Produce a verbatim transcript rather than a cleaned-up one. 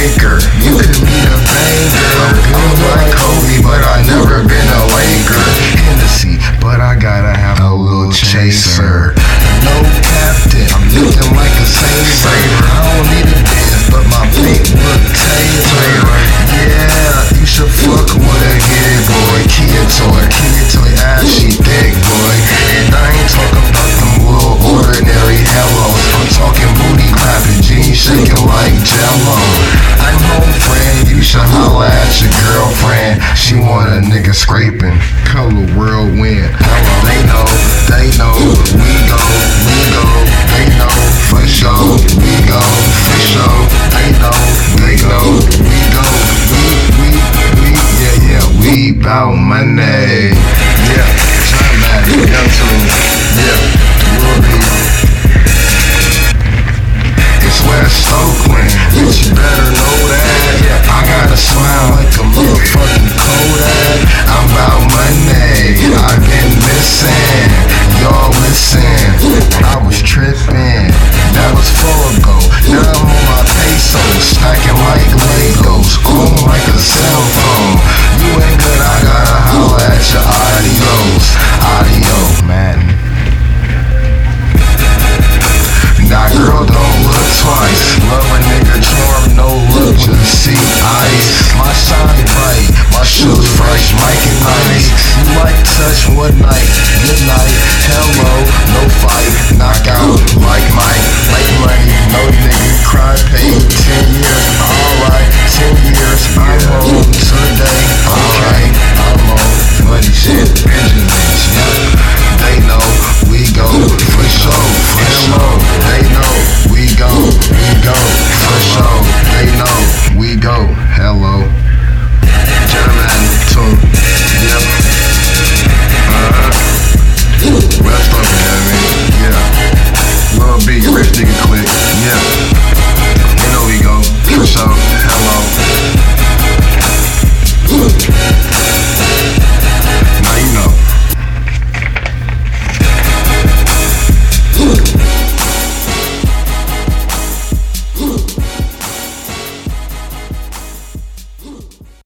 maker. You could be a banger. I'm like Kobe, but I never been a Laker. Hennessy, but I gotta have a little chaser. No captain, I'm looking like a saver. I don't need a dance, but my feet look tailored. Yeah, you should fuck with a hit boy. Kid toy, kid toy, ass she thick boy. And I ain't talking about them little ordinary hellos. I'm talking booty clapping, jeans shaking like Jello. I'm home friend, you should holla at your girlfriend. She want a nigga scraping, color whirlwind. They know, they know, we go, we go. They know, for sure, we go, for sure. They know, they know, we go, we, we, we, yeah, yeah, we bout money. Yeah, time at it, young tune, yeah, we'll be. It's West Oakland, bitch, you better know that. Yeah, I got a smile like a motherfucking Kodak. I'm about money, I've been missing. Y'all listen, I was tripping. That was four ago. Now I'm on my pesos, stacking like Legos, on like a cell phone. You ain't good, I gotta holla at your adios, audio, man. That girl don't look twice. Love a nigga charm, no look, just see ice. My shine bright, my shoes fresh, Mike and Nice. You like touch one night.